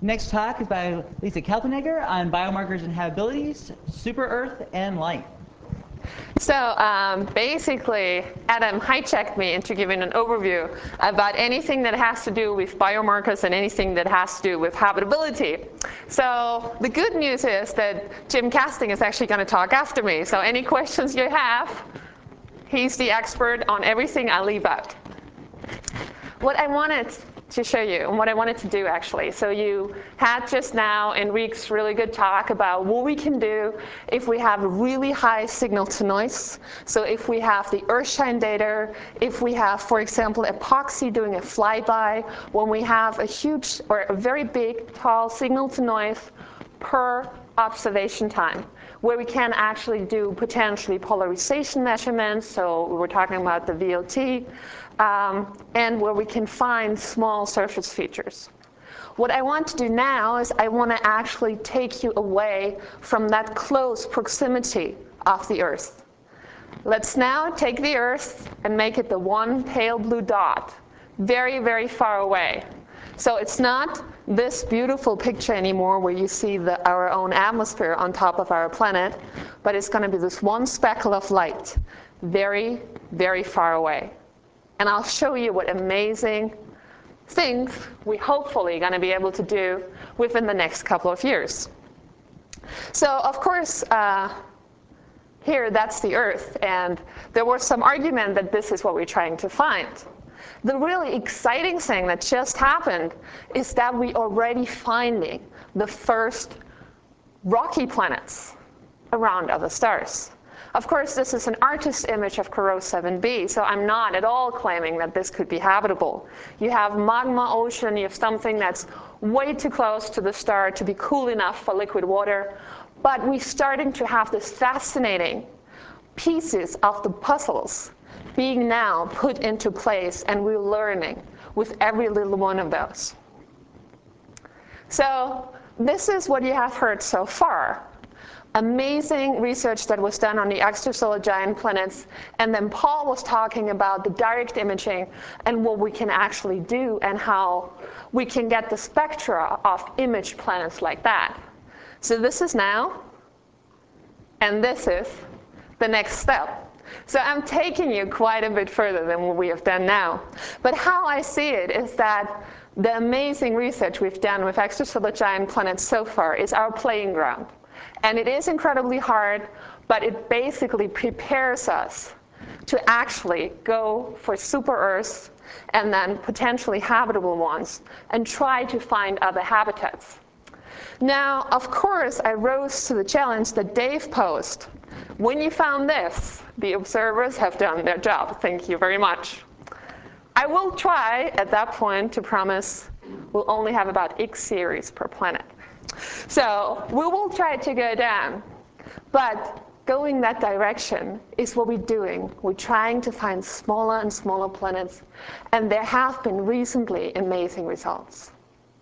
Next talk is by Lisa Kaltenegger on biomarkers and habitabilities, super Earth, and life. So basically, Adam hijacked me into giving an overview about anything that has to do with biomarkers and anything that has to do with habitability. So the good news is that Jim Casting is actually going to talk after me. So any questions you have, he's the expert on everything I leave out. What I wanted to show you, and what I wanted to do actually. So you had just now Enrique's really good talk about what we can do if we have a really high signal to noise. So if we have the earthshine data, if we have, for example, epoxy doing a flyby, when we have a huge or a very big, tall signal to noise per observation time, where we can actually do potentially polarization measurements. So we were talking about the VLT. And where we can find small surface features. What I want to do now is I want to actually take you away from that close proximity of the Earth. Let's now take the Earth and make it the one pale blue dot, very, very far away. So it's not this beautiful picture anymore where you see our own atmosphere on top of our planet, but it's going to be this one speckle of light, very, very far away. And I'll show you what amazing things we're hopefully going to be able to do within the next couple of years. So of course, here that's the Earth. And there was some argument that this is what we're trying to find. The really exciting thing that just happened is that we're already finding the first rocky planets around other stars. Of course, this is an artist's image of Corot 7b, so I'm not at all claiming that this could be habitable. You have magma ocean, you have something that's way too close to the star to be cool enough for liquid water, but we're starting to have this fascinating pieces of the puzzles being now put into place, and we're learning with every little one of those. So this is what you have heard so far. Amazing research that was done on the extrasolar giant planets, and then Paul was talking about the direct imaging and what we can actually do and how we can get the spectra of imaged planets like that. So this is now, and this is the next step. So I'm taking you quite a bit further than what we have done now. But how I see it is that the amazing research we've done with extrasolar giant planets so far is our playing ground. And it is incredibly hard, but it basically prepares us to actually go for super Earths and then potentially habitable ones and try to find other habitats. Now, of course, I rose to the challenge that Dave posed. When you found this, the observers have done their job. Thank you very much. I will try at that point to promise we'll only have about X series per planet. So we will try to go down, but going that direction is what we're doing. We're trying to find smaller and smaller planets, and there have been recently amazing results.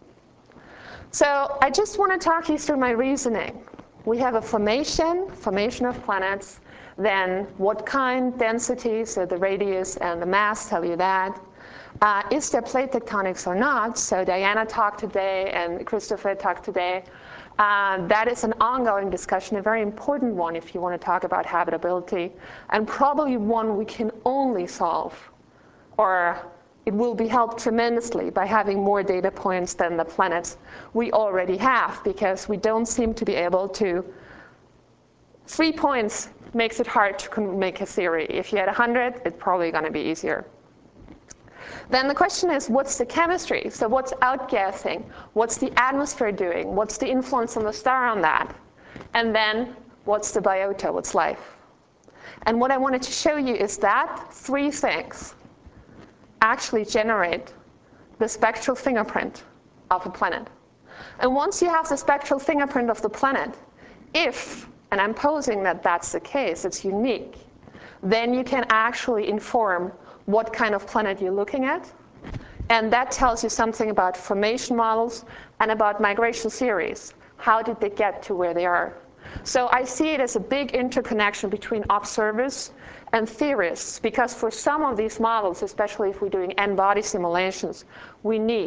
So I just want to talk you through my reasoning. We have a formation of planets, then what kind, density, so the radius and the mass tell you that. Is there plate tectonics or not? So Diana talked today and Christopher talked today. That is an ongoing discussion, a very important one if you want to talk about habitability, and probably one we can only solve, or it will be helped tremendously by having more data points than the planets we already have, because we don't seem to be able to. 3 points makes it hard to make a theory. If you had 100, it's probably going to be easier. Then the question is, what's the chemistry? So what's outgassing? What's the atmosphere doing? What's the influence on the star on that? And then what's the biota? What's life? And what I wanted to show you is that 3 things actually generate the spectral fingerprint of a planet. And once you have the spectral fingerprint of the planet, if, and I'm posing that that's the case, it's unique, then you can actually inform what kind of planet you're looking at. And that tells you something about formation models and about migration theories. How did they get to where they are? So I see it as a big interconnection between observers and theorists, because for some of these models, especially if we're doing n-body simulations, we need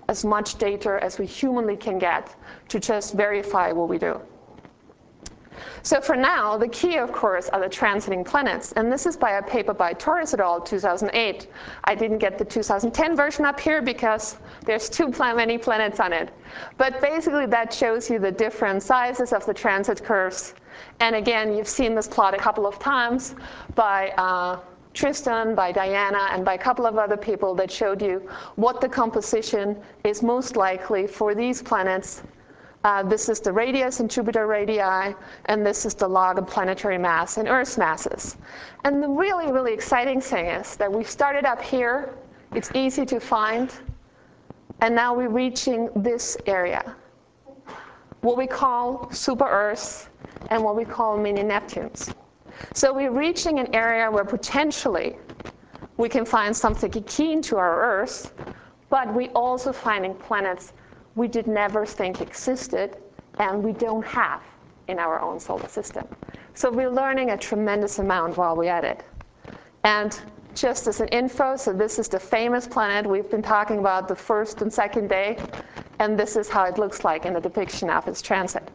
as much data as we humanly can get to just verify what we do. So for now, the key, of course, are the transiting planets. And this is by a paper by Torres et al., 2008. I didn't get the 2010 version up here because there's too many planets on it. But basically, that shows you the different sizes of the transit curves. And again, you've seen this plot a couple of times by Tristan, by Diana, and by a couple of other people that showed you what the composition is most likely for these planets. This is the radius in Jupiter radii, and this is the log of planetary mass in Earth's masses. And the really, really exciting thing is that we started up here. It's easy to find. And now we're reaching this area, what we call super-Earths and what we call mini-Neptunes. So we're reaching an area where potentially we can find something akin to our Earth, but we're also finding planets we did never think existed and we don't have in our own solar system. So we're learning a tremendous amount while we're at it. And just as an info, so this is the famous planet we've been talking about the first and second day, and this is how it looks like in the depiction of its transit.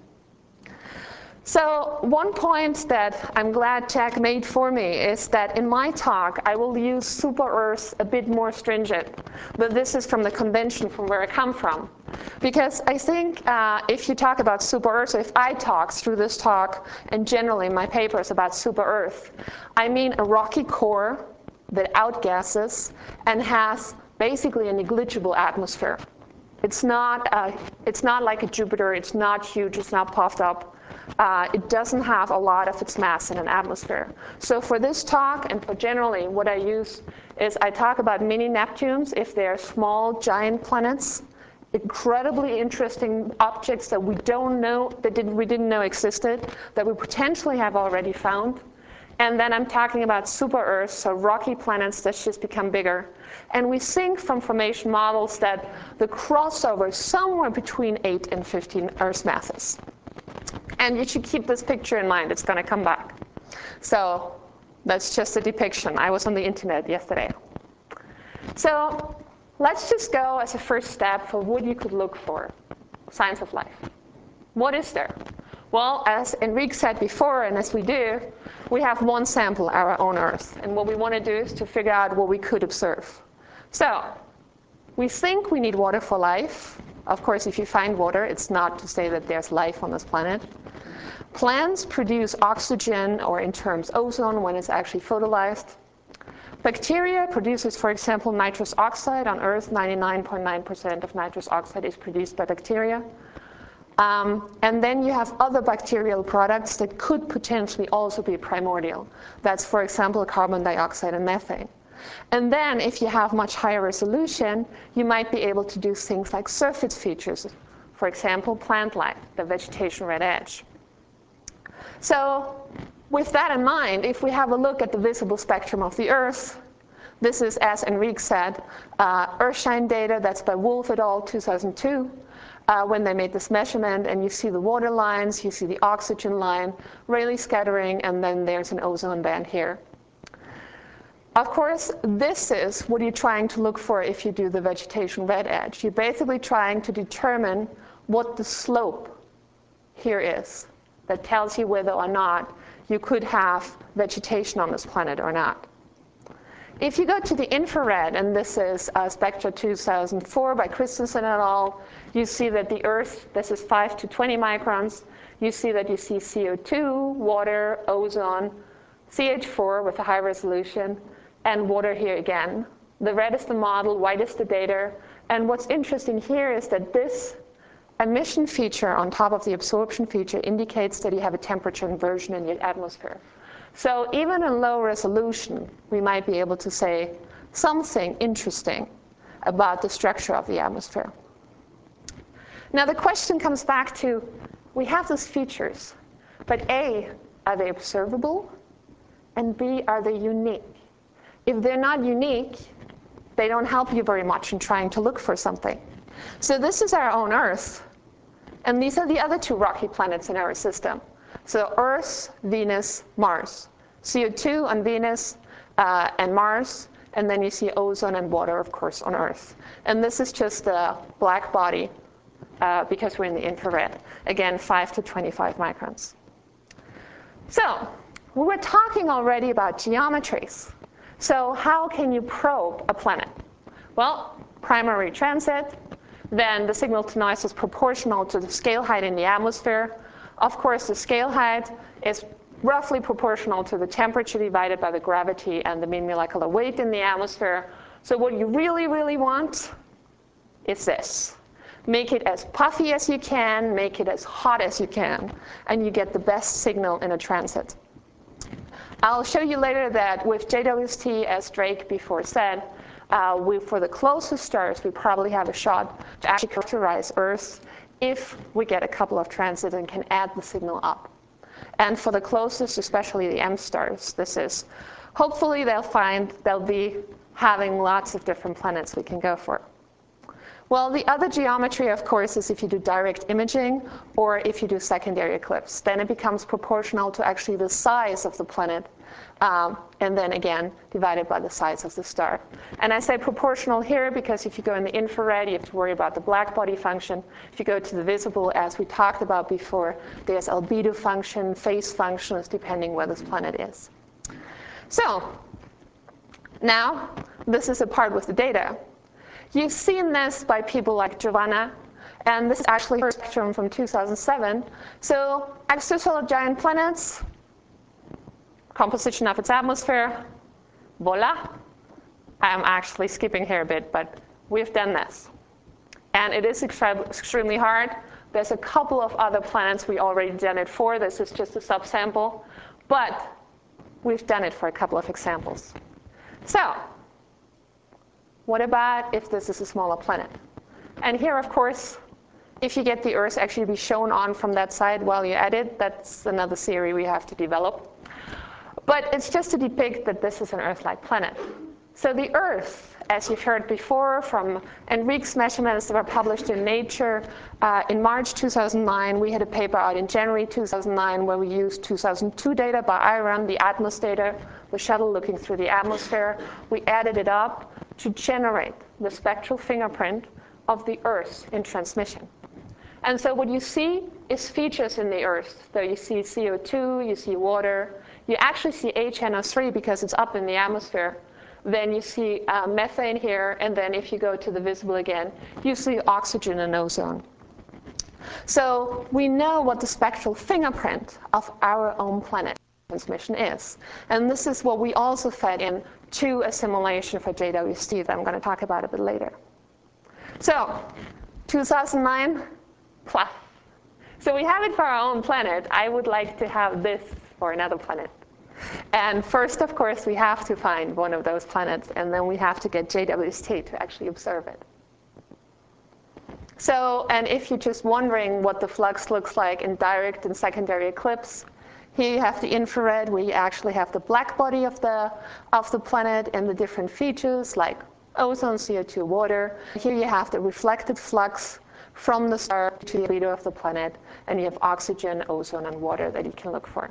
So one point that I'm glad Jack made for me is that in my talk, I will use super-Earths a bit more stringent. But this is from the convention from where I come from. Because I think if you talk about super-Earths, or if I talk through this talk, and generally my papers about super-Earth, I mean a rocky core that outgasses and has basically a negligible atmosphere. It's not like a Jupiter. It's not huge. It's not puffed up. It doesn't have a lot of its mass in an atmosphere. So for this talk, and for generally, what I use is I talk about mini-Neptunes if they're small, giant planets, incredibly interesting objects that we don't know, we didn't know existed, that we potentially have already found. And then I'm talking about super-Earths, so rocky planets that just become bigger. And we think from formation models that the crossover is somewhere between 8 and 15 Earth masses. And you should keep this picture in mind. It's going to come back. So that's just a depiction. I was on the internet yesterday. So let's just go as a first step for what you could look for, signs of life. What is there? Well, as Enrique said before, and as we do, we have one sample, our own Earth. And what we want to do is to figure out what we could observe. So we think we need water for life. Of course, if you find water, it's not to say that there's life on this planet. Plants produce oxygen, or in terms ozone, when it's actually photolyzed. Bacteria produces, for example, nitrous oxide. On Earth, 99.9% of nitrous oxide is produced by bacteria. And then you have other bacterial products that could potentially also be primordial. That's, for example, carbon dioxide and methane. And then if you have much higher resolution, you might be able to do things like surface features. For example, plant life, the vegetation red edge. So with that in mind, if we have a look at the visible spectrum of the Earth, this is, as Enrique said, Earthshine data. That's by Wolf et al., 2002. When they made this measurement, and you see the water lines, you see the oxygen line, Rayleigh scattering, and then there's an ozone band here. Of course, this is what you're trying to look for if you do the vegetation red edge. You're basically trying to determine what the slope here is that tells you whether or not you could have vegetation on this planet or not. If you go to the infrared, and this is Spectra 2004 by Christensen et al., you see that the Earth, this is 5 to 20 microns. You see that you see CO2, water, ozone, CH4 with a high resolution, and water here again. The red is the model, white is the data. And what's interesting here is that this emission feature on top of the absorption feature indicates that you have a temperature inversion in your atmosphere. So even in low resolution, we might be able to say something interesting about the structure of the atmosphere. Now the question comes back to, we have these features, but A, are they observable? And B, are they unique? If they're not unique, they don't help you very much in trying to look for something. So this is our own Earth. And these are the other two rocky planets in our system. So Earth, Venus, Mars. CO2 on Venus and Mars and then you see ozone and water, of course, on Earth. And this is just the black body because we're in the infrared. Again, 5 to 25 microns. So we were talking already about geometries. So how can you probe a planet? Well, primary transit, then the signal to noise is proportional to the scale height in the atmosphere. Of course, the scale height is roughly proportional to the temperature divided by the gravity and the mean molecular weight in the atmosphere. So what you really, really want is this. Make it as puffy as you can, make it as hot as you can, and you get the best signal in a transit. I'll show you later that with JWST, as Drake before said, for the closest stars, we probably have a shot to actually characterize Earth if we get a couple of transits and can add the signal up. And for the closest, especially the M stars, hopefully they'll be having lots of different planets we can go for. Well, the other geometry, of course, is if you do direct imaging or if you do secondary eclipse. Then it becomes proportional to actually the size of the planet, and then again, divided by the size of the star. And I say proportional here because if you go in the infrared, you have to worry about the black body function. If you go to the visible, as we talked about before, there's albedo function, phase functions, depending where this planet is. So now, this is a part with the data. You've seen this by people like Giovanna, and this is actually her spectrum from 2007. So extrasolar giant planets, composition of its atmosphere, voila. I'm actually skipping here a bit, but we've done this. And it is extremely hard. There's a couple of other planets we already done it for. This is just a subsample, but we've done it for a couple of examples. So what about if this is a smaller planet? And here, of course, if you get the Earth actually to be shown on from that side while you edit, that's another theory we have to develop. But it's just to depict that this is an Earth-like planet. So the Earth, as you've heard before from Enrique's measurements that were published in Nature in March 2009, we had a paper out in January 2009 where we used 2002 data by IRAM, the Atmos data, the shuttle looking through the atmosphere. We added it up to generate the spectral fingerprint of the Earth in transmission. And so what you see is features in the Earth. So you see CO2, you see water, you actually see HNO3 because it's up in the atmosphere. Then you see methane here, and then if you go to the visible again, you see oxygen and ozone. So we know what the spectral fingerprint of our own planet transmission is. And this is what we also fed in to a simulation for JWST that I'm going to talk about a bit later. So 2009, plus. So we have it for our own planet. I would like to have this for another planet. And first, of course, we have to find one of those planets, and then we have to get JWST to actually observe it. So, and if you're just wondering what the flux looks like in direct and secondary eclipse, here you have the infrared, where you actually have the black body of the planet and the different features like ozone, CO2, water. Here you have the reflected flux from the star to the albedo of the planet, and you have oxygen, ozone, and water that you can look for.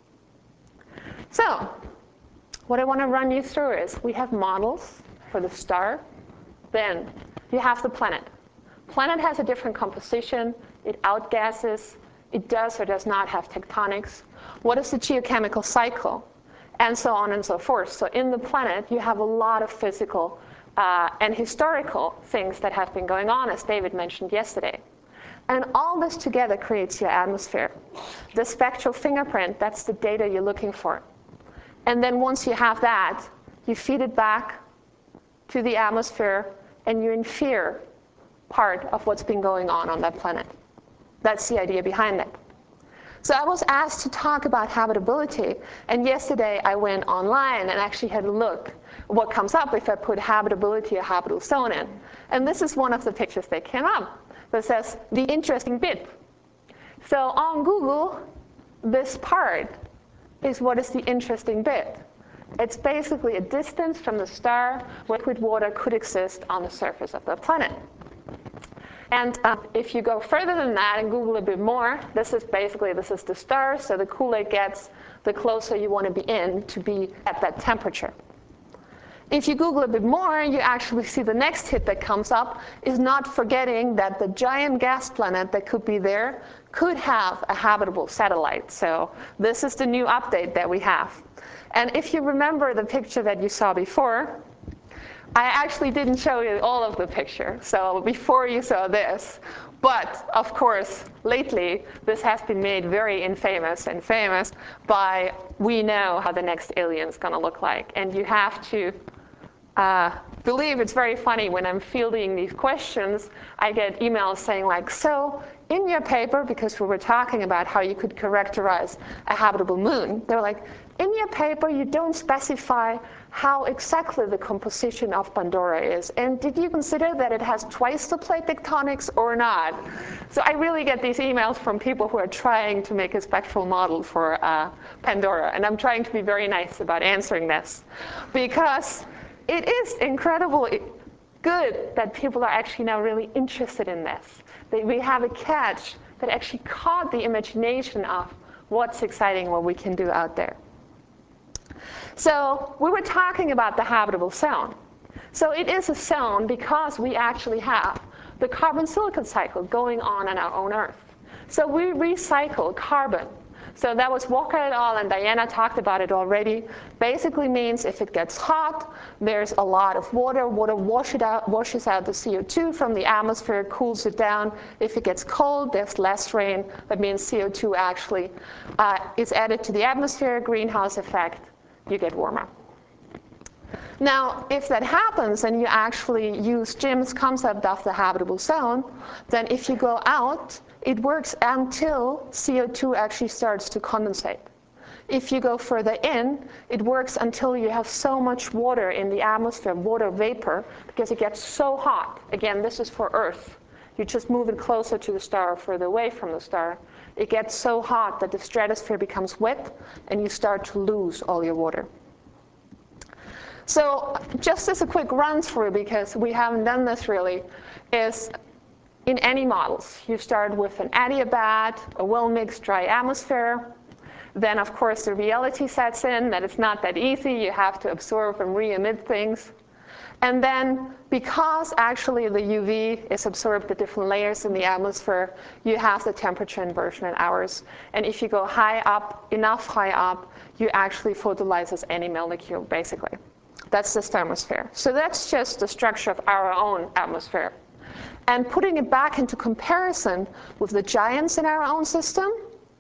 So what I want to run you through is we have models for the star. Then you have the planet. Planet has a different composition. It outgasses. It does or does not have tectonics. What is the geochemical cycle? And so on and so forth. So in the planet, you have a lot of physical and historical things that have been going on, as David mentioned yesterday. And all this together creates your atmosphere. The spectral fingerprint, that's the data you're looking for. And then once you have that, you feed it back to the atmosphere, and you infer part of what's been going on that planet. That's the idea behind it. So I was asked to talk about habitability, and yesterday I went online and actually had a look what comes up if I put habitability or habitable zone in. And this is one of the pictures that came up that says the interesting bit. So on Google, this part is what is the interesting bit. It's basically a distance from the star where liquid water could exist on the surface of the planet. And if you go further than that and Google a bit more, this is the star. So the cooler it gets, the closer you want to be at that temperature. If you Google a bit more, you actually see the next hit that comes up is not forgetting that the giant gas planet that could be there could have a habitable satellite. So this is the new update that we have. And if you remember the picture that you saw before, I actually didn't show you all of the picture, so before you saw this. But, of course, lately, this has been made very infamous and famous by, we know how the next alien's going to look like. And you have to believe it's very funny when I'm fielding these questions, I get emails saying like, so in your paper, because we were talking about how you could characterize a habitable moon, they're like, in your paper, you don't specify how exactly the composition of Pandora is. And did you consider that it has twice the plate tectonics or not? So I really get these emails from people who are trying to make a spectral model for Pandora. And I'm trying to be very nice about answering this. Because it is incredibly good that people are actually now really interested in this. That we have a catch that actually caught the imagination of what's exciting, what we can do out there. So we were talking about the habitable zone. So it is a zone because we actually have the carbon-silicon cycle going on our own Earth. So we recycle carbon. So that was Walker et al., and Diana talked about it already. Basically means if it gets hot, there's a lot of water. Water washes out the CO2 from the atmosphere, cools it down. If it gets cold, there's less rain. That means CO2 actually is added to the atmosphere, greenhouse effect. You get warmer. Now, if that happens and you actually use Jim's concept of the habitable zone, then if you go out, it works until CO2 actually starts to condensate. If you go further in, it works until you have so much water in the atmosphere, water vapor, because it gets so hot. Again, this is for Earth. You just move it closer to the star or further away from the star. It gets so hot that the stratosphere becomes wet, and you start to lose all your water. So just as a quick run through, because we haven't done this really, is in any models, you start with an adiabat, a well-mixed dry atmosphere. Then, of course, the reality sets in that it's not that easy. You have to absorb and re-emit things. And then, because actually the UV is absorbed at different layers in the atmosphere, you have the temperature inversion in hours. And if you go high up, enough high up, you actually photolyze any molecule, basically. That's the thermosphere. So that's just the structure of our own atmosphere. And putting it back into comparison with the giants in our own system,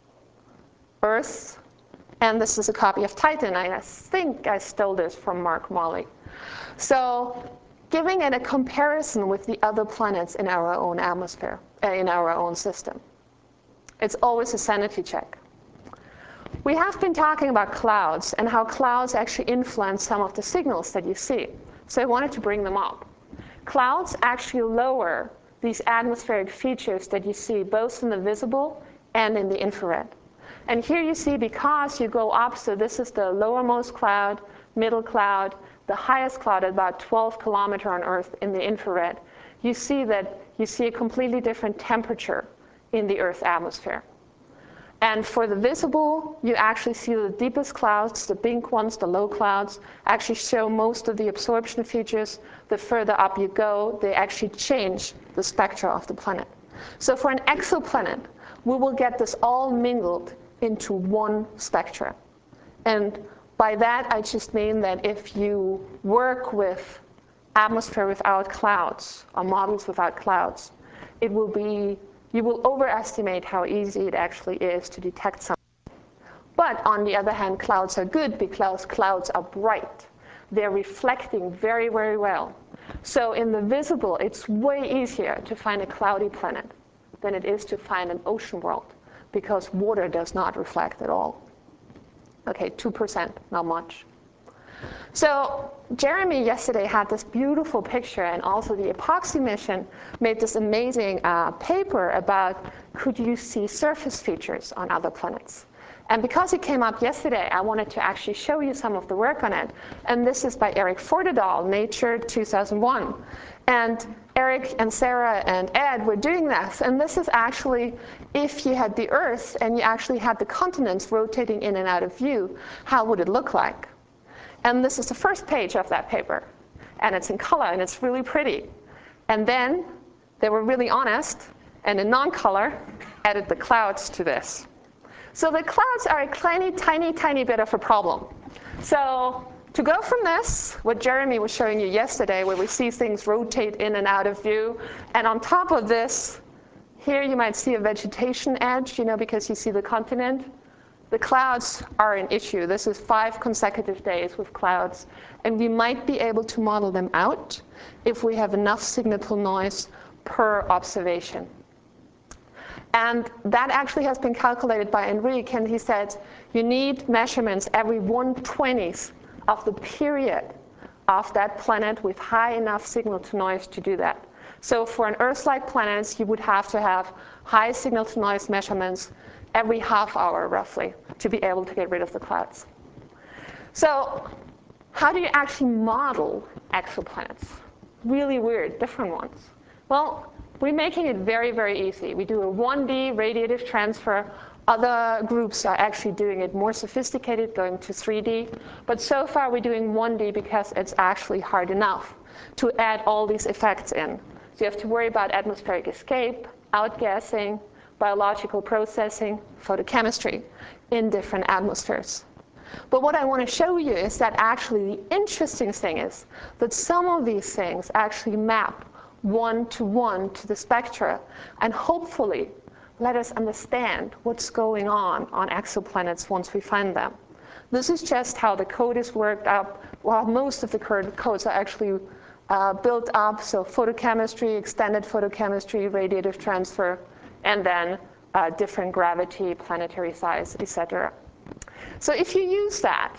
Earth, and this is a copy of Titan. I think I stole this from Mark Molly. So giving it a comparison with the other planets in our own atmosphere, in our own system. It's always a sanity check. We have been talking about clouds and how clouds actually influence some of the signals that you see. So I wanted to bring them up. Clouds actually lower these atmospheric features that you see both in the visible and in the infrared. And here you see, because you go up, so this is the lowermost cloud, middle cloud, the highest cloud at about 12 kilometers on Earth in the infrared, you see that you see a completely different temperature in the Earth's atmosphere. And for the visible, you actually see the deepest clouds, the pink ones, the low clouds, actually show most of the absorption features. The further up you go, they actually change the spectra of the planet. So for an exoplanet, we will get this all mingled into one spectra. And by that, I just mean that if you work with atmosphere without clouds, or models without clouds, it will be, you will overestimate how easy it actually is to detect something. But on the other hand, clouds are good because clouds are bright. They're reflecting very, very well. So in the visible, it's way easier to find a cloudy planet than it is to find an ocean world, because water does not reflect at all. Okay, 2%, not much. So Jeremy yesterday had this beautiful picture, and also the epoxy mission made this amazing paper about could you see surface features on other planets. And because it came up yesterday, I wanted to actually show you some of the work on it. And this is by Eric Ford et al., Nature 2001. And Eric and Sarah and Ed were doing this. And this is actually, if you had the Earth and you actually had the continents rotating in and out of view, how would it look like? And this is the first page of that paper. And it's in color, and it's really pretty. And then they were really honest, and in non-color, added the clouds to this. So the clouds are a tiny, tiny, tiny bit of a problem. So to go from this, what Jeremy was showing you yesterday, where we see things rotate in and out of view, and on top of this, here you might see a vegetation edge, because you see the continent. The clouds are an issue. This is 5 consecutive days with clouds. And we might be able to model them out if we have enough signal to noise per observation. And that actually has been calculated by Enrique, and he said you need measurements every 1/20th of the period of that planet with high enough signal to noise to do that. So for an Earth-like planet, you would have to have high signal to noise measurements every half hour, roughly, to be able to get rid of the clouds. So how do you actually model exoplanets? Really weird, different ones. Well, we're making it very, very easy. We do a 1D radiative transfer. Other groups are actually doing it more sophisticated, going to 3D. But so far, we're doing 1D because it's actually hard enough to add all these effects in. So you have to worry about atmospheric escape, outgassing, biological processing, photochemistry in different atmospheres. But what I want to show you is that actually the interesting thing is that some of these things actually map one-to-one to the spectra, and hopefully let us understand what's going on exoplanets once we find them. This is just how the code is worked up. Well, most of the current codes are actually built up, so photochemistry, extended photochemistry, radiative transfer, and then different gravity, planetary size, etc. So if you use that,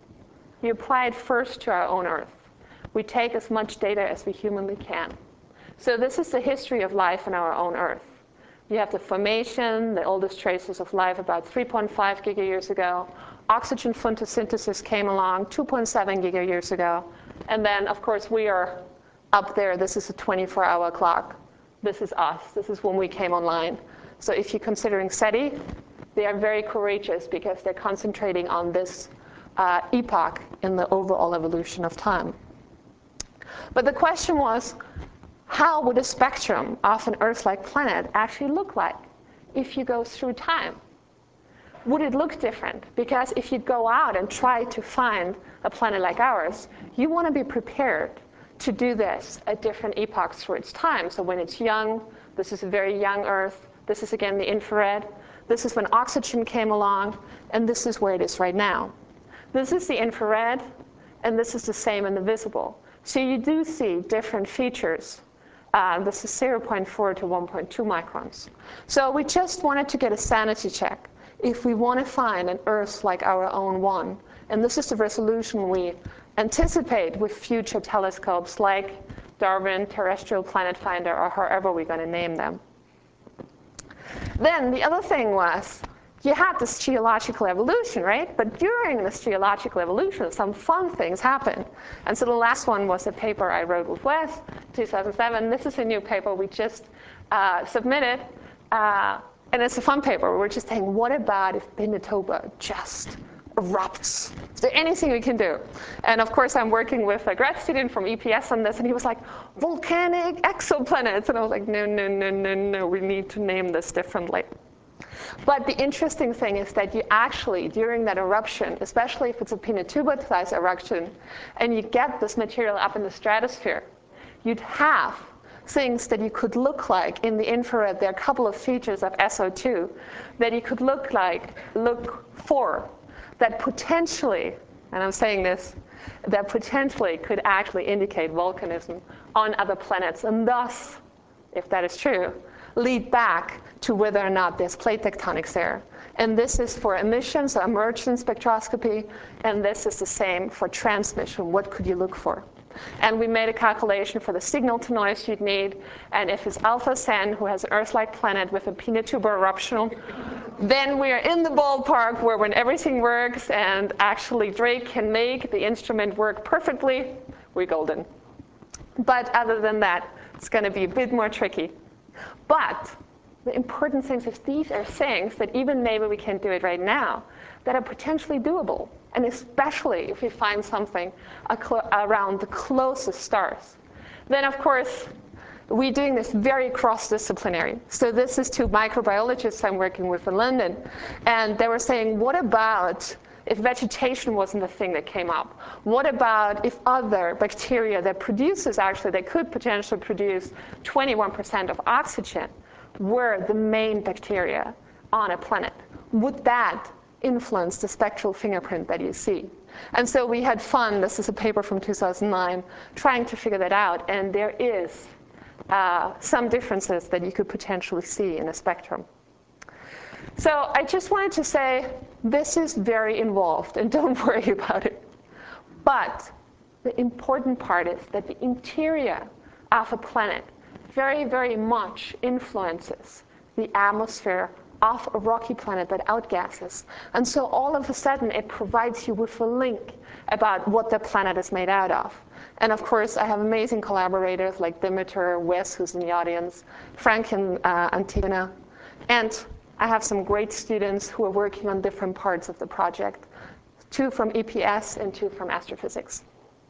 you apply it first to our own Earth. We take as much data as we humanly can. So this is the history of life on our own Earth. You have the formation, the oldest traces of life about 3.5 gigayears ago. Oxygen photosynthesis came along 2.7 gigayears ago. And then, of course, we are up there. This is a 24-hour clock. This is us. This is when we came online. So if you're considering SETI, they are very courageous because they're concentrating on this epoch in the overall evolution of time. But the question was, how would a spectrum of an Earth-like planet actually look like if you go through time? Would it look different? Because if you go out and try to find a planet like ours, you want to be prepared to do this at different epochs through its time. So when it's young, this is a very young Earth. This is, again, the infrared. This is when oxygen came along, and this is where it is right now. This is the infrared, and this is the same in the visible. So you do see different features. This is 0.4 to 1.2 microns. So we just wanted to get a sanity check if we want to find an Earth like our own one. And this is the resolution we anticipate with future telescopes like Darwin, Terrestrial Planet Finder, or however we're going to name them. Then the other thing was, you had this geological evolution, right? But during this geological evolution, some fun things happened. And so the last one was a paper I wrote with Wes, 2007. This is a new paper we just submitted. And it's a fun paper. We're just saying, what about if Pinatubo just erupts? Is there anything we can do? And of course, I'm working with a grad student from EPS on this, and he was like, volcanic exoplanets. And I was like, no, no, no, no, no. We need to name this differently. But the interesting thing is that you actually, during that eruption, especially if it's a Pinatubo-sized eruption, and you get this material up in the stratosphere, you'd have things that you could look like in the infrared. There are a couple of features of SO2 that you could look for that potentially, and I'm saying this, that potentially could actually indicate volcanism on other planets, and thus, if that is true, lead back to whether or not there's plate tectonics there. And this is for emissions or emergence spectroscopy, and this is the same for transmission. What could you look for? And we made a calculation for the signal to noise you'd need, and if it's Alpha Centauri, who has an Earth-like planet with a Pinatubo eruption, then we are in the ballpark where when everything works and actually Drake can make the instrument work perfectly, we're golden. But other than that, it's going to be a bit more tricky. But the important thing is these are things that even maybe we can't do it right now that are potentially doable. and especially if we find something around the closest stars. Then, of course, we're doing this very cross-disciplinary. So this is two microbiologists I'm working with in London, and they were saying, what about if vegetation wasn't the thing that came up? What about if other bacteria that produces, actually, they could potentially produce 21% of oxygen, were the main bacteria on a planet? Would that influence the spectral fingerprint that you see? And so we had fun, this is a paper from 2009, trying to figure that out, and there is some differences that you could potentially see in a spectrum. So I just wanted to say, this is very involved, and don't worry about it. But the important part is that the interior of a planet very, very much influences the atmosphere of a rocky planet that outgasses. And so all of a sudden, it provides you with a link about what the planet is made out of. And of course, I have amazing collaborators like Dimitar, Wes, who's in the audience, Frank and Antigona. And I have some great students who are working on different parts of the project, 2 from EPS and 2 from astrophysics.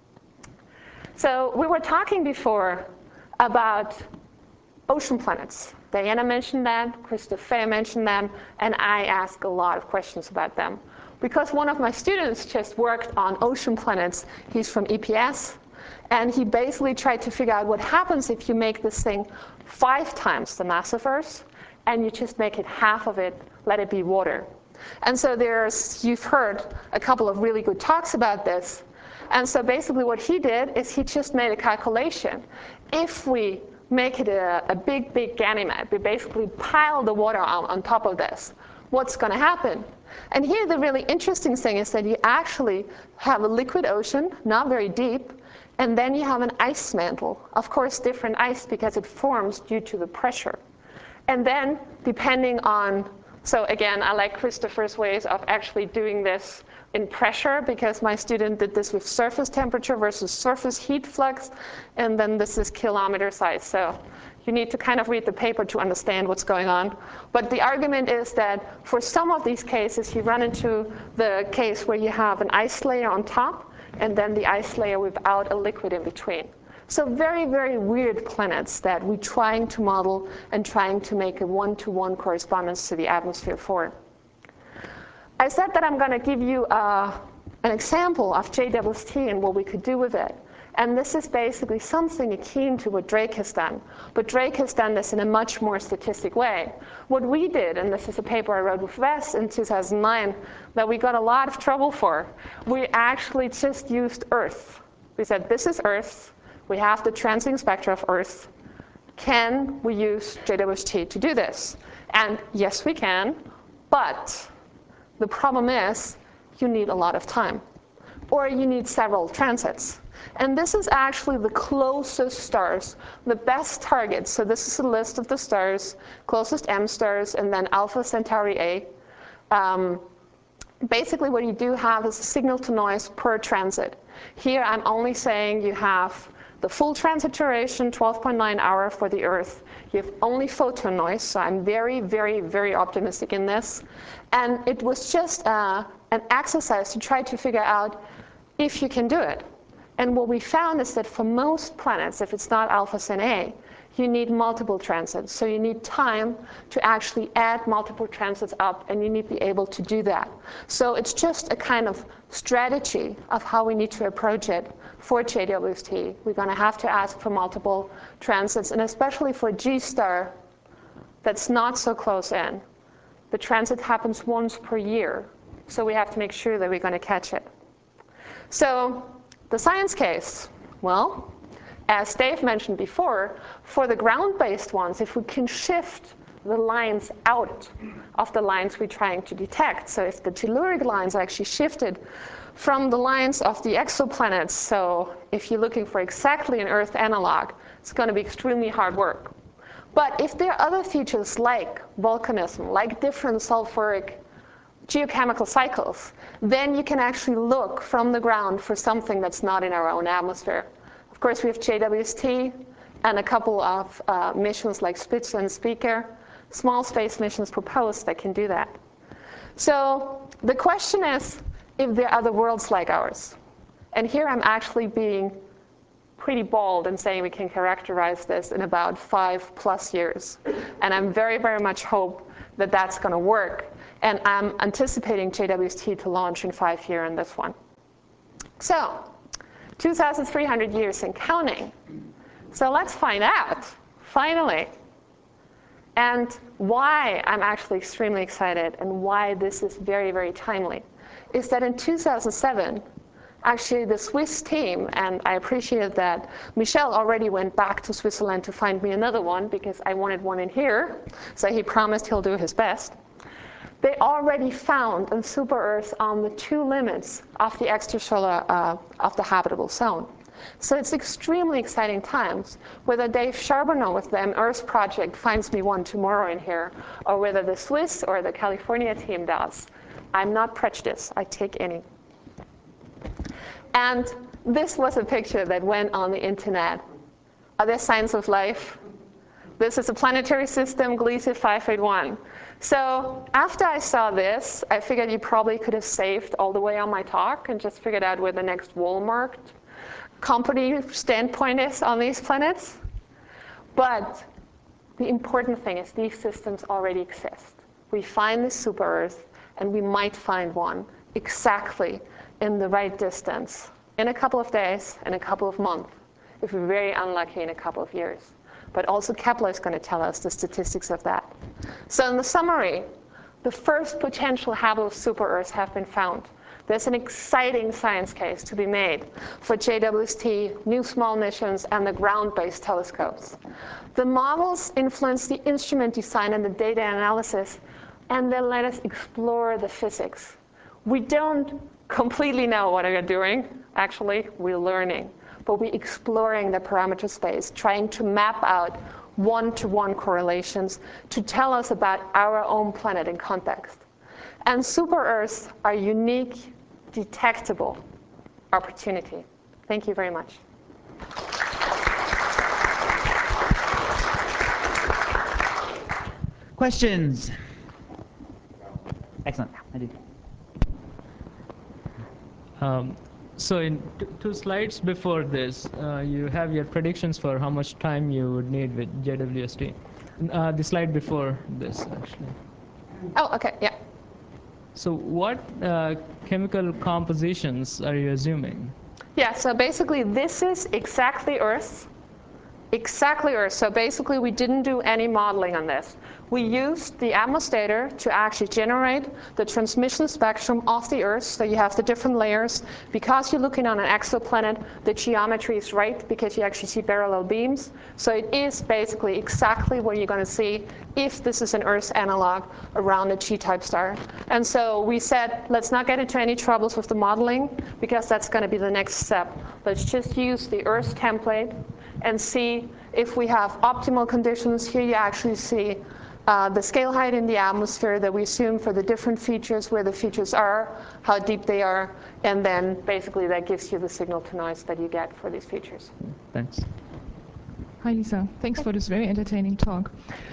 So we were talking before about ocean planets. Diana mentioned that, Christophe mentioned them, and I ask a lot of questions about them. Because one of my students just worked on ocean planets. He's from EPS, and he basically tried to figure out what happens if you make this thing 5 times the mass of Earth, and you just make it half of it, let it be water. And so you've heard a couple of really good talks about this. And so basically what he did is he just made a calculation. If we make it a big, big Ganymede, we basically pile the water on top of this, what's going to happen? And here the really interesting thing is that you actually have a liquid ocean, not very deep, and then you have an ice mantle. Of course, different ice because it forms due to the pressure. And then depending on, so again, I like Christopher's ways of actually doing this in pressure, because my student did this with surface temperature versus surface heat flux, and then this is kilometer size. So you need to kind of read the paper to understand what's going on. But the argument is that for some of these cases, you run into the case where you have an ice layer on top, and then the ice layer without a liquid in between. So very, very weird planets that we're trying to model and trying to make a one-to-one correspondence to the atmosphere for. I said that I'm going to give you an example of JWST and what we could do with it. And this is basically something akin to what Drake has done. But Drake has done this in a much more statistic way. What we did, and this is a paper I wrote with Wes in 2009 that we got a lot of trouble for, we actually just used Earth. We said, this is Earth. We have the transient spectra of Earth. Can we use JWST to do this? And yes, we can. But the problem is you need a lot of time, or you need several transits. And this is actually the closest stars, the best targets. So this is a list of the stars, closest M stars, and then Alpha Centauri A. Basically, what you do have is a signal to noise per transit. Here, I'm only saying you have the full transit duration, 12.9 hours for the Earth. You have only photon noise, so I'm very, very, very optimistic in this. And it was just an exercise to try to figure out if you can do it. And what we found is that for most planets, if it's not Alpha Cent A, you need multiple transits. So you need time to actually add multiple transits up, and you need to be able to do that. So it's just a kind of strategy of how we need to approach it for JWST. We're going to have to ask for multiple transits, and especially for G star that's not so close in. The transit happens once per year, so we have to make sure that we're going to catch it. So the science case, well, as Dave mentioned before, for the ground-based ones, if we can shift the lines out of the lines we're trying to detect, so if the telluric lines are actually shifted from the lines of the exoplanets, so if you're looking for exactly an Earth analog, it's going to be extremely hard work. But if there are other features like volcanism, like different sulfuric geochemical cycles, then you can actually look from the ground for something that's not in our own atmosphere. Of course, we have JWST and a couple of missions like Spitzer and Speaker, small space missions proposed that can do that. So the question is, if there are other worlds like ours. And here I'm actually being pretty bold in saying we can characterize this in about 5+ years. And I'm very, very much hope that that's going to work. And I'm anticipating JWST to launch in 5 years in this one. So 2,300 years and counting. So let's find out, finally. And why I'm actually extremely excited and why this is very, very timely is that in 2007, actually the Swiss team, and I appreciated that Michel already went back to Switzerland to find me another one because I wanted one in here, so he promised he'll do his best. They already found a super Earth on the 2 limits of the extrasolar, of the habitable zone. So it's extremely exciting times. Whether Dave Charbonneau with the M-Earth project finds me one tomorrow in here, or whether the Swiss or the California team does, I'm not prejudiced. I take any. And this was a picture that went on the internet. Are there signs of life? This is a planetary system, Gliese 581. So after I saw this, I figured you probably could have saved all the way on my talk and just figured out where the next Walmart company standpoint is on these planets. But the important thing is these systems already exist. We find this super Earth, and we might find one exactly in the right distance in a couple of days, in a couple of months, if we're very unlucky in a couple of years. But also Kepler is going to tell us the statistics of that. So in the summary, the first potential habitable super Earths have been found. There's an exciting science case to be made for JWST, new small missions, and the ground-based telescopes. The models influence the instrument design and the data analysis, and then let us explore the physics. We don't completely know what we're doing. Actually, we're learning. But we're exploring the parameter space, trying to map out one-to-one correlations to tell us about our own planet in context. And super Earths are unique, detectable opportunity. Thank you very much. Questions? Excellent. I do. So in two slides before this, you have your predictions for how much time you would need with JWST. The slide before this, actually. Oh, OK, yeah. So what chemical compositions are you assuming? Yeah, so basically this is exactly Earth. Exactly Earth. So basically we didn't do any modeling on this. We used the Atmos data to actually generate the transmission spectrum of the Earth. So you have the different layers. Because you're looking on an exoplanet, the geometry is right because you actually see parallel beams. So it is basically exactly what you're going to see if this is an Earth analog around a G-type star. And so we said, let's not get into any troubles with the modeling because that's going to be the next step. Let's just use the Earth template and see if we have optimal conditions. Here you actually see the scale height in the atmosphere that we assume for the different features, where the features are, how deep they are, and then basically that gives you the signal to noise that you get for these features. Thanks. Hi, Lisa. Thanks for this very entertaining talk.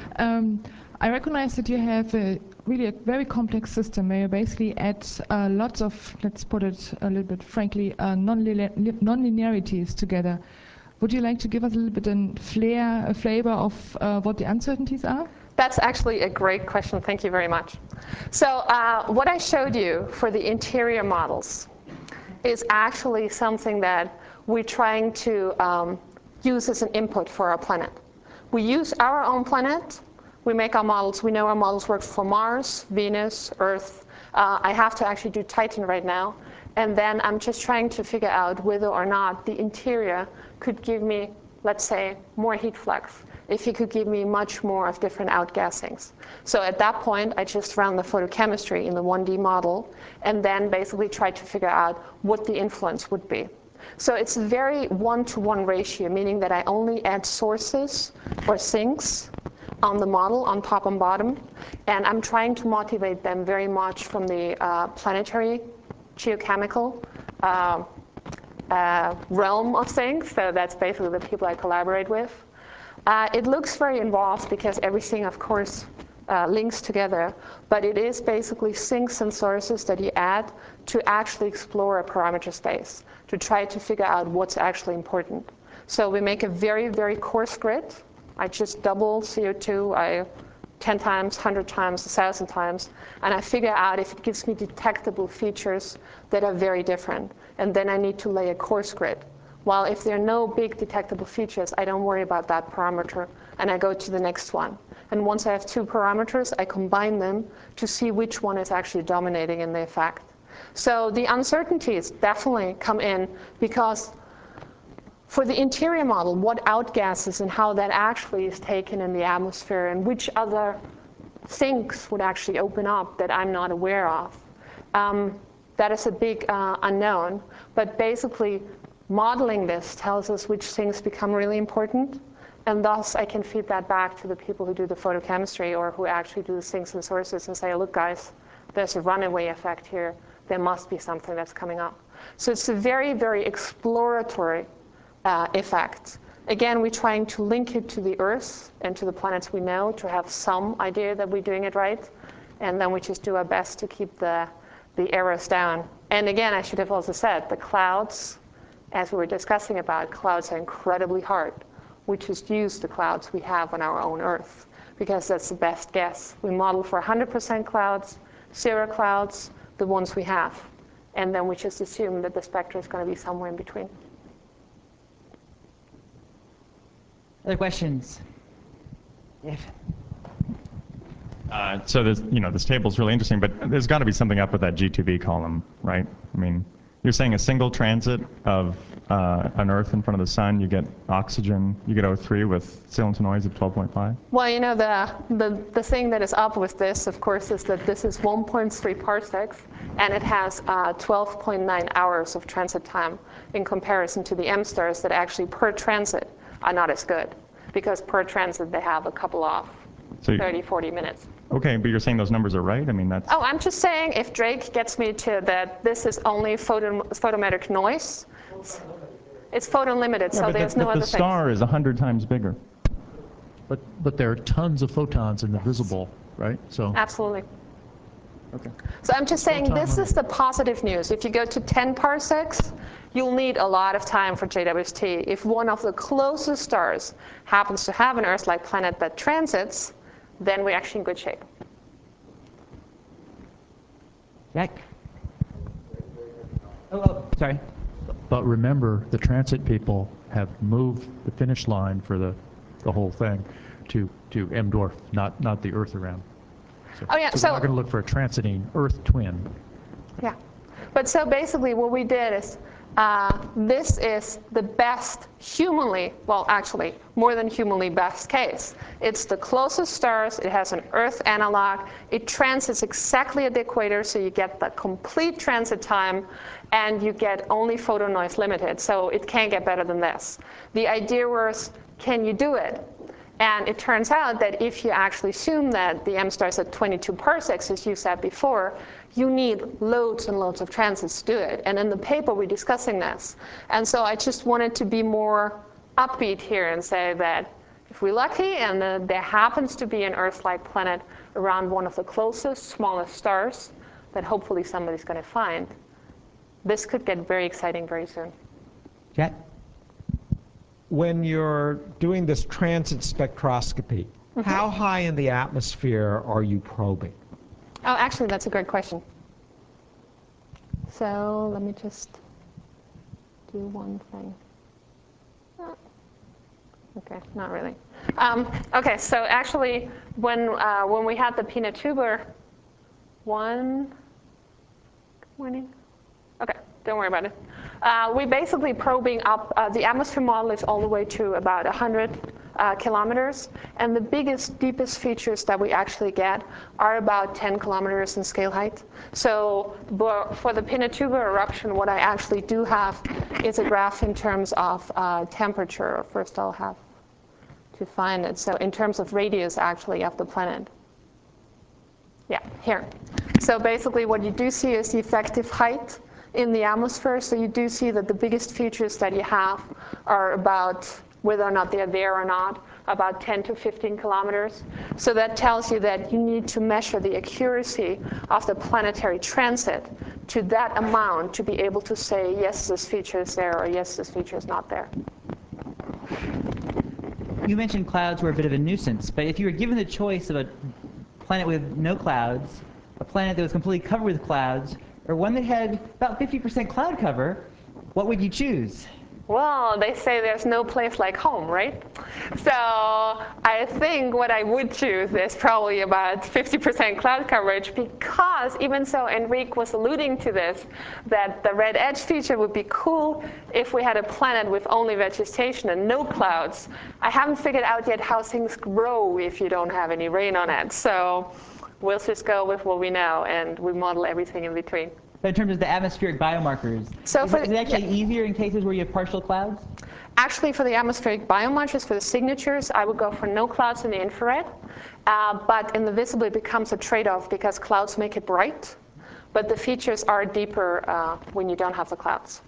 I recognize that you have really a very complex system where you basically add lots of, let's put it a little bit frankly, non-linearities together. Would you like to give us a little bit a flavor of what the uncertainties are? That's actually a great question. Thank you very much. So what I showed you for the interior models is actually something that we're trying to use as an input for our planet. We use our own planet. We make our models. We know our models work for Mars, Venus, Earth. I have to actually do Titan right now. And then I'm just trying to figure out whether or not the interior could give me, let's say, more heat flux, if it could give me much more of different outgassings. So at that point, I just ran the photochemistry in the 1D model, and then basically tried to figure out what the influence would be. So it's a very one-to-one ratio, meaning that I only add sources or sinks on the model, on top and bottom, and I'm trying to motivate them very much from the planetary geochemical realm of things. So that's basically the people I collaborate with. It looks very involved because everything, of course, links together, but it is basically sinks and sources that you add to actually explore a parameter space, to try to figure out what's actually important. So we make a very, very coarse grid. I just double CO2, 10 times, 100 times, 1,000 times, and I figure out if it gives me detectable features that are very different. And then I need to lay a coarse grid. While if there are no big detectable features, I don't worry about that parameter, and I go to the next one. And once I have two parameters, I combine them to see which one is actually dominating in the effect. So the uncertainties definitely come in because for the interior model, what outgasses and how that actually is taken in the atmosphere and which other sinks would actually open up that I'm not aware of, that is a big unknown. But basically, modeling this tells us which things become really important, and thus I can feed that back to the people who do the photochemistry or who actually do the sinks and sources and say, look guys, there's a runaway effect here. There must be something that's coming up. So it's a very, very exploratory effect. Again, we're trying to link it to the Earth and to the planets we know to have some idea that we're doing it right, and then we just do our best to keep the errors down. And again, I should have also said, the clouds, as we were discussing about, clouds are incredibly hard. We just use the clouds we have on our own Earth because that's the best guess. We model for 100% clouds, 0 clouds, the ones we have. And then we just assume that the spectra is going to be somewhere in between. Other questions? If. So this table is really interesting, but there's got to be something up with that G2V column, right? I mean, you're saying a single transit of an Earth in front of the sun, you get oxygen, you get O3 with Sillington noise of 12.5? Well, the thing that is up with this, of course, is that this is 1.3 parsecs, and it has 12.9 hours of transit time in comparison to the M stars that actually per transit are not as good, because per transit they have a couple of 30, 40 minutes. Okay, but you're saying those numbers are right? I mean, that's... Oh, I'm just saying if Drake gets me to that this is only photometric noise, it's photon limited, so there's no other thing. The star is 100 times bigger. But there are tons of photons in the visible, right? So absolutely. Okay. So I'm just saying this is the positive news. If you go to 10 parsecs, you'll need a lot of time for JWST. If one of the closest stars happens to have an Earth-like planet that transits, then we're actually in good shape. Jack? Oh, sorry. But remember, the transit people have moved the finish line for the whole thing to M dwarf, not the Earth around. So, oh yeah. So we're not going to look for a transiting Earth twin. Yeah. But so basically, what we did is this is the best humanly, well, actually, more than humanly best case. It's the closest stars. It has an Earth analog. It transits exactly at the equator, so you get the complete transit time, and you get only photon noise limited. So it can't get better than this. The idea was, can you do it? And it turns out that if you actually assume that the M star is at 22 parsecs, as you said before, you need loads and loads of transits to do it. And in the paper, we're discussing this. And so I just wanted to be more upbeat here and say that if we're lucky and there happens to be an Earth-like planet around one of the closest, smallest stars that hopefully somebody's going to find, this could get very exciting very soon. Jack? When you're doing this transit spectroscopy, how high in the atmosphere are you probing? Oh, actually, that's a great question. So let me just do one thing. Okay, not really. Okay, so actually, when we had the Pinatubo, good morning. Okay, don't worry about it. We're basically probing up. The atmosphere model is all the way to about 100 kilometers, and the biggest, deepest features that we actually get are about 10 kilometers in scale height. So for the Pinatubo eruption, what I actually do have is a graph in terms of temperature. First, I'll have to find it. So in terms of radius, actually, of the planet. Yeah, here. So basically, what you do see is the effective height in the atmosphere. So you do see that the biggest features that you have are about whether or not they're there or not, about 10 to 15 kilometers. So that tells you that you need to measure the accuracy of the planetary transit to that amount to be able to say, yes, this feature is there, or yes, this feature is not there. You mentioned clouds were a bit of a nuisance, but if you were given the choice of a planet with no clouds, a planet that was completely covered with clouds, or one that had about 50% cloud cover, what would you choose? Well, they say there's no place like home, right? So I think what I would choose is probably about 50% cloud coverage, because even so, Enrique was alluding to this, that the red edge feature would be cool if we had a planet with only vegetation and no clouds. I haven't figured out yet how things grow if you don't have any rain on it. So we'll just go with what we know, and we model everything in between. But in terms of the atmospheric biomarkers, so is it actually easier in cases where you have partial clouds? Actually, for the atmospheric biomarkers, for the signatures, I would go for no clouds in the infrared. But in the visible, it becomes a trade-off because clouds make it bright. But the features are deeper when you don't have the clouds.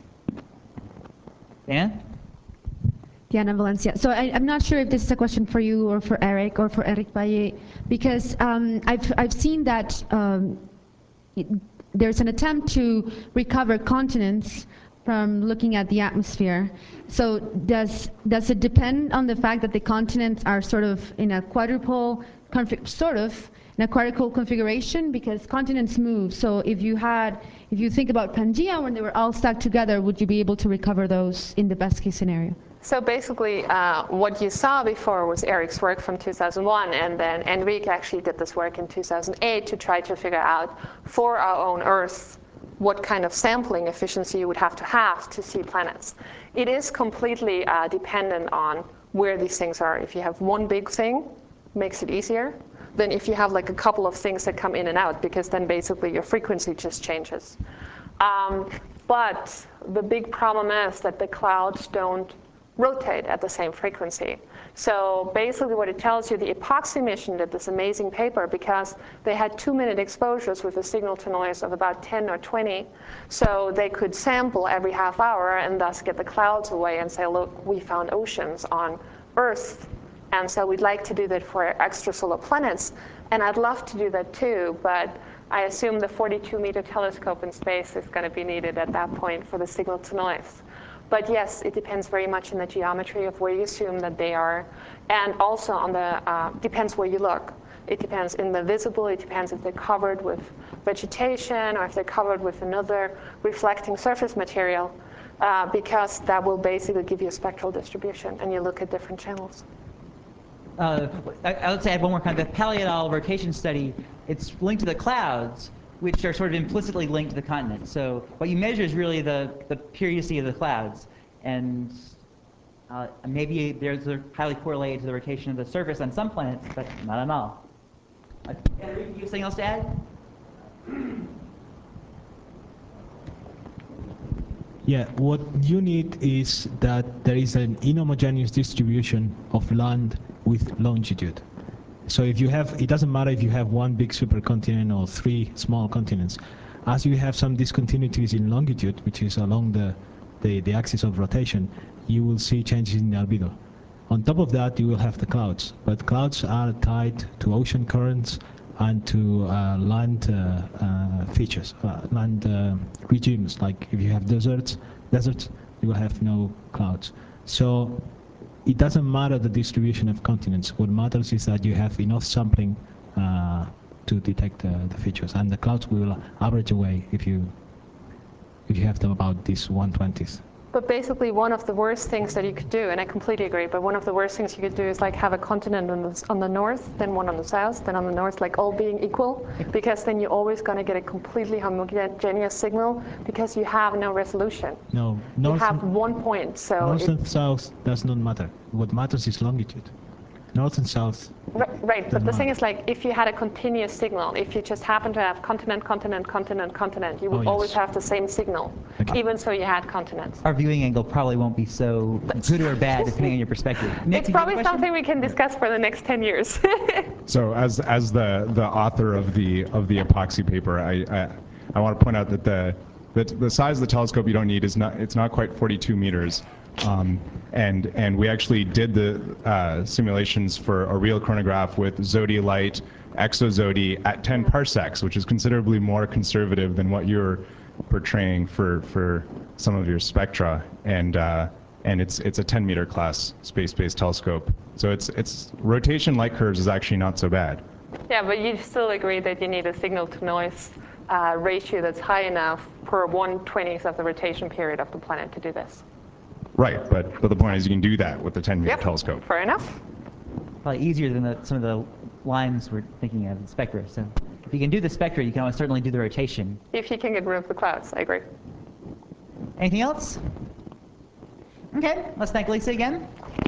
Dan? Diana Valencia. So I'm not sure if this is a question for you or for Eric or for Eric Valle, because I've seen that there's an attempt to recover continents from looking at the atmosphere. So does it depend on the fact that the continents are sort of in a quadrupole configuration? Because continents move. So if you think about Pangaea, when they were all stuck together, would you be able to recover those in the best case scenario? So basically, what you saw before was Eric's work from 2001, and then Enrique actually did this work in 2008 to try to figure out, for our own Earth, what kind of sampling efficiency you would have to see planets. It is completely dependent on where these things are. If you have one big thing, makes it easier than if you have like a couple of things that come in and out, because then basically your frequency just changes. But the big problem is that the clouds don't rotate at the same frequency. So basically what it tells you, the epoxy mission did this amazing paper because they had 2-minute exposures with a signal to noise of about 10 or 20. So they could sample every half hour and thus get the clouds away and say, look, we found oceans on Earth. And so we'd like to do that for extrasolar planets. And I'd love to do that too, but I assume the 42-meter telescope in space is going to be needed at that point for the signal to noise. But yes, it depends very much on the geometry of where you assume that they are, and also on the depends where you look. It depends in the visible. It depends if they're covered with vegetation or if they're covered with another reflecting surface material, because that will basically give you a spectral distribution, and you look at different channels. I would say I have one more comment. The Pally et al. Rotation study, it's linked to the clouds, which are sort of implicitly linked to the continent. So what you measure is really the periodicity of the clouds. And maybe they're highly correlated to the rotation of the surface on some planets, but not on all. Henry, you have something else to add? Yeah, what you need is that there is an inhomogeneous distribution of land with longitude. So if you have, it doesn't matter if you have one big supercontinent or 3 small continents. As you have some discontinuities in longitude, which is along the axis of rotation, you will see changes in the albedo. On top of that, you will have the clouds. But clouds are tied to ocean currents and to land features, land regimes. Like if you have deserts, you will have no clouds. So it doesn't matter the distribution of continents. What matters is that you have enough sampling to detect the features, and the clouds will average away if you have them about this 1/20th. But basically, one of the worst things that you could do, and I completely agree, but one of the worst things you could do is like have a continent on the north, then one on the south, then on the north, like all being equal, because then you're always going to get a completely homogeneous signal because you have no resolution. No, you have 1 point. So north and south does not matter. What matters is longitude. North and south. Right, but the thing is, like, if you had a continuous signal, if you just happen to have continent, continent, continent, continent, you would always have the same signal, even so you had continents. Our viewing angle probably won't be so good or bad, depending on your perspective. Nick, it's probably something we can discuss for the next 10 years. So, as the author of the epoxy paper, I want to point out that the size of the telescope you don't need is not quite 42 meters, And we actually did the simulations for a real chronograph with Zodi light, exozodi at 10 parsecs, which is considerably more conservative than what you're portraying for some of your spectra. And it's a 10-meter class space-based telescope. So its rotation light curves is actually not so bad. Yeah, but you still agree that you need a signal-to-noise ratio that's high enough per 1/20th of the rotation period of the planet to do this. Right, but the point is you can do that with the 10-meter telescope. Fair enough. Probably easier than some of the lines we're thinking of in spectra. So if you can do the spectra, you can almost certainly do the rotation. If you can get rid of the clouds, I agree. Anything else? Okay, let's thank Lisa again.